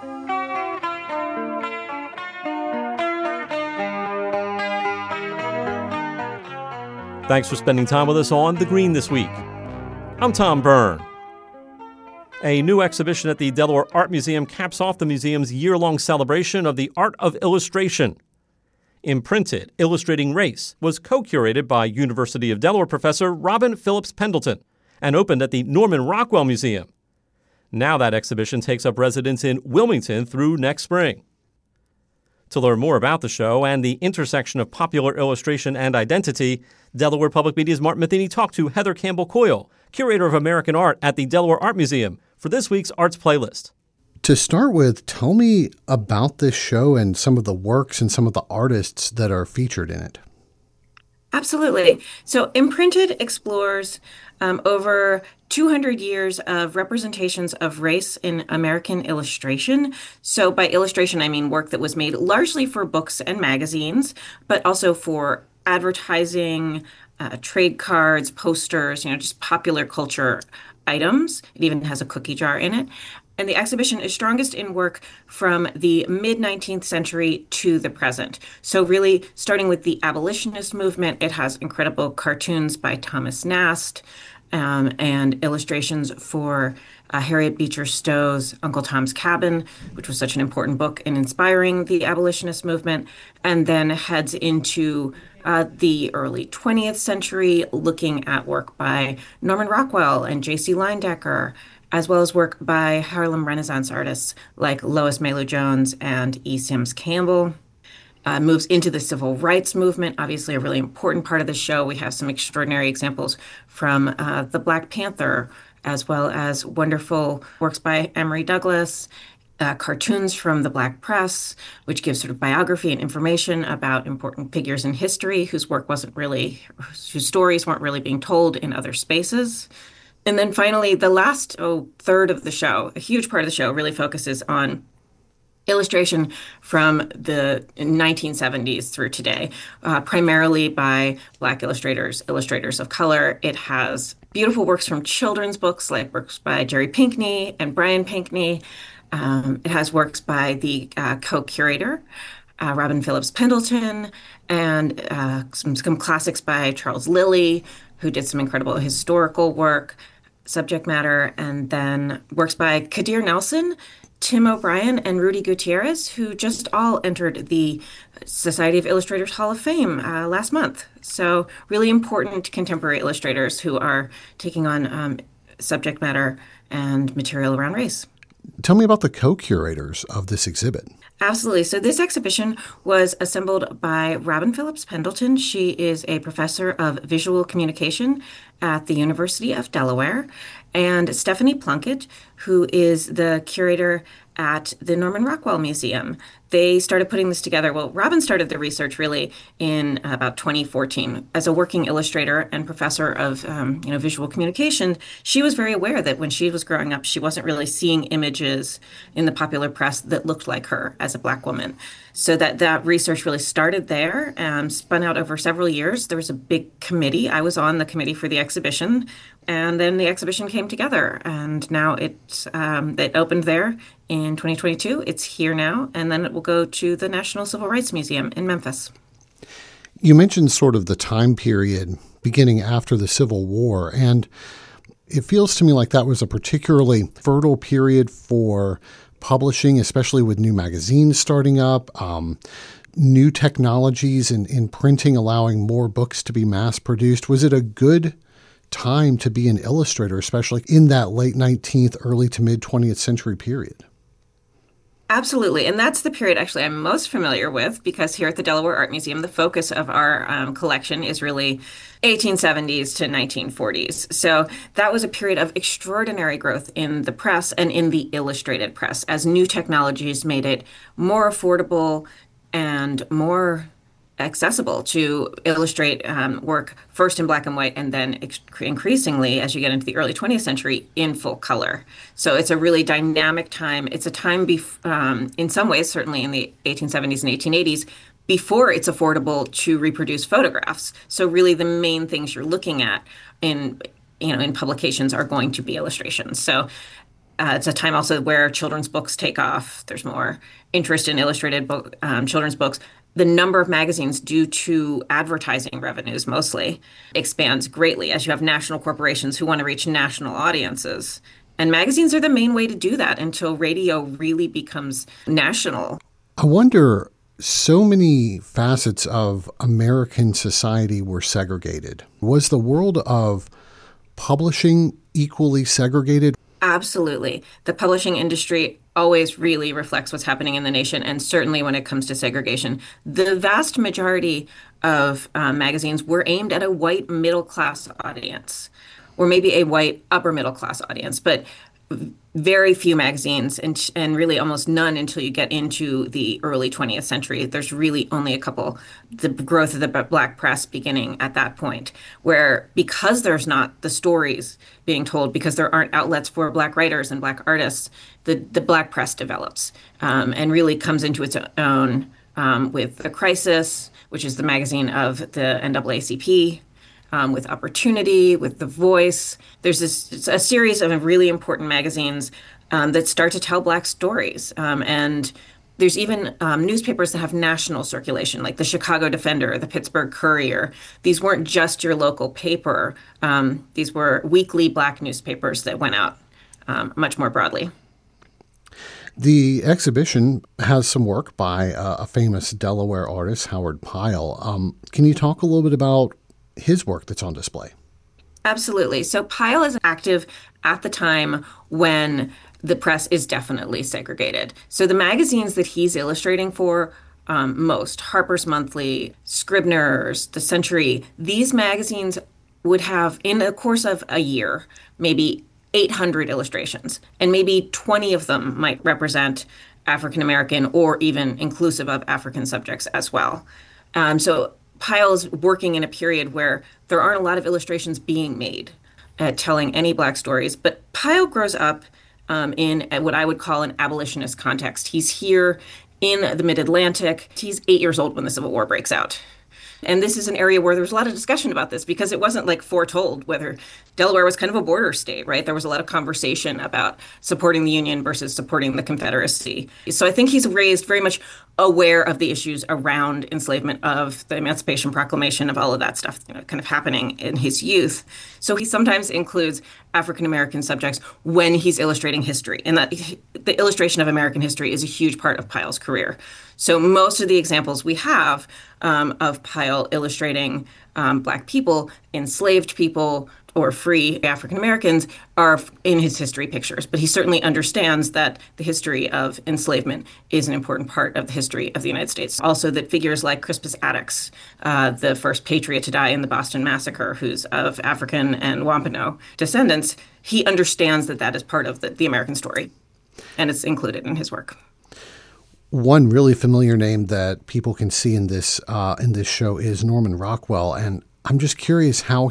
Thanks for spending time with us on The Green this week. I'm Tom Byrne. A new exhibition at the Delaware Art Museum caps off the museum's year-long celebration of the art of illustration. Imprinted, Illustrating Race was co-curated by University of Delaware professor Robin Phillips Pendleton and opened at the Norman Rockwell Museum. Now that exhibition takes up residence in Wilmington through next spring. To learn more about the show and the intersection of popular illustration and identity, Delaware Public Media's Martin Matheny talked to Heather Campbell-Coyle, curator of American art at the Delaware Art Museum, for this week's Arts Playlist. To start with, tell me about this show and some of the works and some of the artists that are featured in it. Absolutely. So Imprinted explores over 200 years of representations of race in American illustration. So by illustration, I mean work that was made largely for books and magazines, but also for advertising, trade cards, posters, just popular culture items. It even has a cookie jar in it. And the exhibition is strongest in work from the mid-19th century to the present. So really, starting with the abolitionist movement, it has incredible cartoons by Thomas Nast and illustrations for Harriet Beecher Stowe's Uncle Tom's Cabin, which was such an important book in inspiring the abolitionist movement, and then heads into the early 20th century, looking at work by Norman Rockwell and J.C. Leyendecker, as well as work by Harlem Renaissance artists like Lois Mailou Jones and E. Sims Campbell. Moves into the civil rights movement, obviously a really important part of the show. We have some extraordinary examples from the Black Panther, as well as wonderful works by Emory Douglas, cartoons from the Black press, which gives sort of biography and information about important figures in history whose stories weren't really being told in other spaces. And then finally, the last third of the show, a huge part of the show, really focuses on illustration from the 1970s through today, primarily by Black illustrators of color. It has beautiful works from children's books, like works by Jerry Pinkney and Brian Pinkney. It has works by the co-curator, Robin Phillips Pendleton, and some classics by Charles Lilly, who did some incredible historical work, subject matter, and then works by Kadir Nelson, Tim O'Brien, and Rudy Gutierrez, who just all entered the Society of Illustrators Hall of Fame last month. So really important contemporary illustrators who are taking on subject matter and material around race. Tell me about the co-curators of this exhibit. Absolutely. So this exhibition was assembled by Robin Phillips Pendleton. She is a professor of visual communication at the University of Delaware, and Stephanie Plunkett, who is the curator at the Norman Rockwell Museum. They started putting this together. Well, Robin started the research really in about 2014. As a working illustrator and professor of visual communication, she was very aware that when she was growing up, she wasn't really seeing images in the popular press that looked like her as a Black woman. So that research really started there and spun out over several years. There was a big committee. I was on the committee for the exhibition, and then the exhibition came together, and now it opened there in 2022. It's here now, and then it will go to the National Civil Rights Museum in Memphis. You mentioned sort of the time period beginning after the Civil War, and it feels to me like that was a particularly fertile period for publishing, especially with new magazines starting up, new technologies in printing allowing more books to be mass-produced. Was it a good time to be an illustrator, especially in that late 19th, early to mid-20th century period? Absolutely. And that's the period actually I'm most familiar with, because here at the Delaware Art Museum, the focus of our collection is really 1870s to 1940s. So that was a period of extraordinary growth in the press and in the illustrated press as new technologies made it more affordable and more accessible to illustrate work first in black and white and then increasingly, as you get into the early 20th century, in full color. So it's a really dynamic time. It's a time, in some ways, certainly in the 1870s and 1880s, before it's affordable to reproduce photographs. So really the main things you're looking at in publications are going to be illustrations. So It's a time also where children's books take off. There's more interest in illustrated children's books. The number of magazines, due to advertising revenues mostly, expands greatly as you have national corporations who want to reach national audiences. And magazines are the main way to do that until radio really becomes national. I wonder, so many facets of American society were segregated. Was the world of publishing equally segregated? Absolutely. The publishing industry always really reflects what's happening in the nation, and certainly when it comes to segregation. The vast majority of magazines were aimed at a white middle class audience, or maybe a white upper middle class audience, but very few magazines, and really almost none until you get into the early 20th century. There's really only a couple. The growth of the Black press beginning at that point, where because there's not the stories being told, because there aren't outlets for Black writers and Black artists, the Black press develops and really comes into its own with The Crisis, which is the magazine of the NAACP. With Opportunity, with The Voice. There's a series of really important magazines that start to tell Black stories. And there's even newspapers that have national circulation, like the Chicago Defender, the Pittsburgh Courier. These weren't just your local paper. These were weekly Black newspapers that went out much more broadly. The exhibition has some work by a famous Delaware artist, Howard Pyle. Can you talk a little bit about his work that's on display? Absolutely. So Pyle is active at the time when the press is definitely segregated. So the magazines that he's illustrating for most, Harper's Monthly, Scribner's, The Century, these magazines would have, in the course of a year, maybe 800 illustrations, and maybe 20 of them might represent African American or even inclusive of African subjects as well. So Pyle's working in a period where there aren't a lot of illustrations being made telling any Black stories, but Pyle grows up in what I would call an abolitionist context. He's here in the Mid-Atlantic. He's 8 years old when the Civil War breaks out. And this is an area where there's a lot of discussion about this because it wasn't like foretold whether Delaware was kind of a border state, right? There was a lot of conversation about supporting the Union versus supporting the Confederacy. So I think he's raised very much aware of the issues around enslavement, of the Emancipation Proclamation, of all of that stuff, kind of happening in his youth. So he sometimes includes African American subjects when he's illustrating history, and that the illustration of American history is a huge part of Pyle's career. So most of the examples we have of Pyle illustrating Black people, enslaved people, or free African Americans are in his history pictures. But he certainly understands that the history of enslavement is an important part of the history of the United States. Also, that figures like Crispus Attucks, the first patriot to die in the Boston Massacre, who's of African and Wampanoag descendants, he understands that that is part of the American story, and it's included in his work. One really familiar name that people can see in this show is Norman Rockwell, and I'm just curious how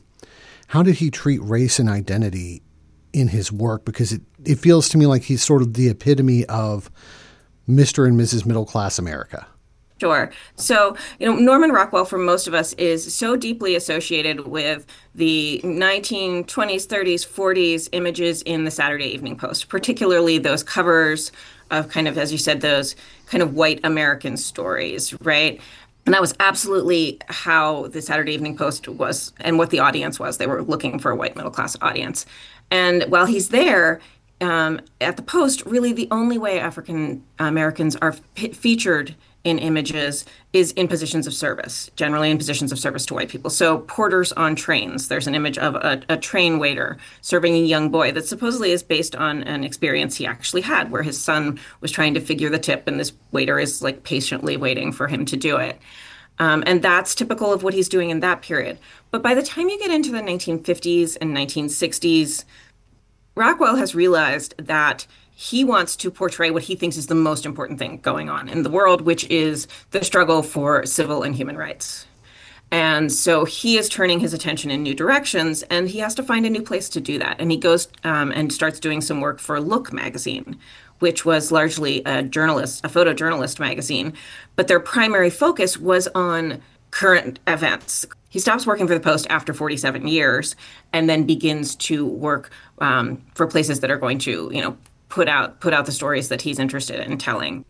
did he treat race and identity in his work? Because it feels to me like he's sort of the epitome of Mr. and Mrs. Middle Class America. Sure. So, Norman Rockwell, for most of us, is so deeply associated with the 1920s, 30s, 40s images in the Saturday Evening Post, particularly those covers of kind of, as you said, those kind of white American stories, right? And that was absolutely how the Saturday Evening Post was and what the audience was. They were looking for a white middle class audience. And while he's there at the Post, really the only way African Americans are featured in images is in positions of service, generally in positions of service to white people. So porters on trains, there's an image of a train waiter serving a young boy that supposedly is based on an experience he actually had where his son was trying to figure the tip and this waiter is like patiently waiting for him to do it. And that's typical of what he's doing in that period. But by the time you get into the 1950s and 1960s, Rockwell has realized that he wants to portray what he thinks is the most important thing going on in the world, which is the struggle for civil and human rights. And so he is turning his attention in new directions, and he has to find a new place to do that. And he goes and starts doing some work for Look magazine, which was largely a photojournalist magazine. But their primary focus was on current events. He stops working for the Post after 47 years and then begins to work for places that are going to, put out the stories that he's interested in telling.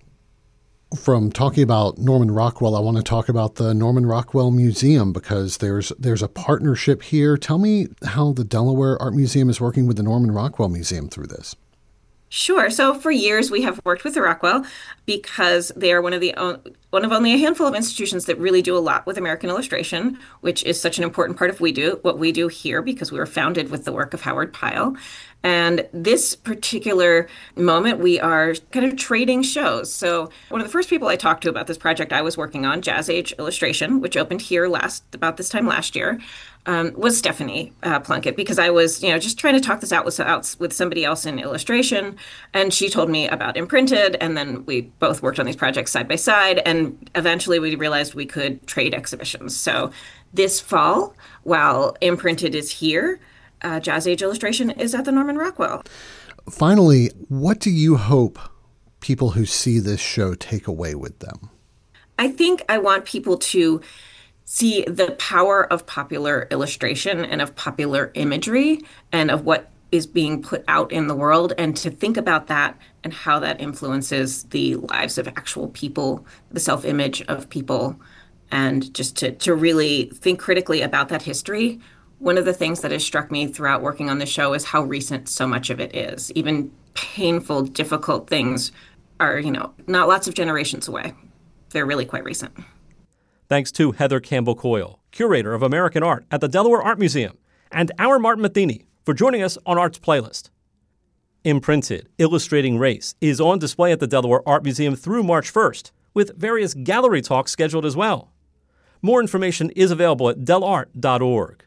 From talking about Norman Rockwell, I want to talk about the Norman Rockwell Museum because there's a partnership here. Tell me how the Delaware Art Museum is working with the Norman Rockwell Museum through this. Sure. So for years we have worked with the Rockwell because they are one of only a handful of institutions that really do a lot with American illustration, which is such an important part of what we do here because we were founded with the work of Howard Pyle. And this particular moment, we are kind of trading shows. So one of the first people I talked to about this project I was working on, Jazz Age Illustration, which opened here about this time last year, was Stephanie Plunkett, because I was, just trying to talk this out with somebody else in illustration. And she told me about Imprinted, and then we both worked on these projects side by side. And eventually we realized we could trade exhibitions. So this fall, while Imprinted is here, Jazz Age Illustration is at the Norman Rockwell. Finally, what do you hope people who see this show take away with them? I think I want people to see the power of popular illustration and of popular imagery and of what is being put out in the world, and to think about that and how that influences the lives of actual people, the self-image of people, and just to really think critically about that history. One of the things that has struck me throughout working on the show is how recent so much of it is. Even painful, difficult things are, not lots of generations away. They're really quite recent. Thanks to Heather Campbell Coyle, curator of American art at the Delaware Art Museum, and our Martin Matheny for joining us on Arts Playlist. Imprinted, Illustrating Race is on display at the Delaware Art Museum through March 1st, with various gallery talks scheduled as well. More information is available at delart.org.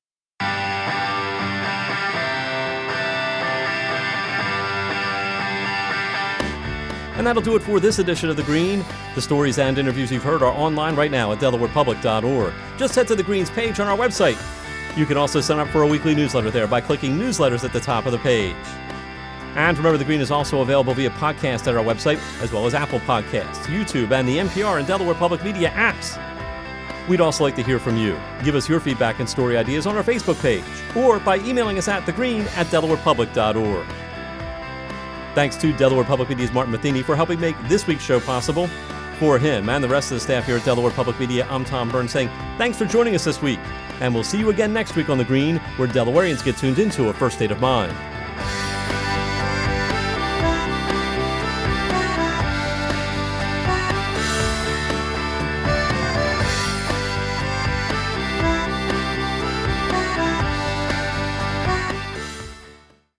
And that'll do it for this edition of The Green. The stories and interviews you've heard are online right now at delawarepublic.org. Just head to The Green's page on our website. You can also sign up for a weekly newsletter there by clicking Newsletters at the top of the page. And remember, The Green is also available via podcast at our website, as well as Apple Podcasts, YouTube, and the NPR and Delaware Public Media apps. We'd also like to hear from you. Give us your feedback and story ideas on our Facebook page, or by emailing us at thegreen@delawarepublic.org. Thanks to Delaware Public Media's Martin Matheny for helping make this week's show possible. For him and the rest of the staff here at Delaware Public Media, I'm Tom Byrne saying thanks for joining us this week. And we'll see you again next week on The Green, where Delawareans get tuned into a first state of mind.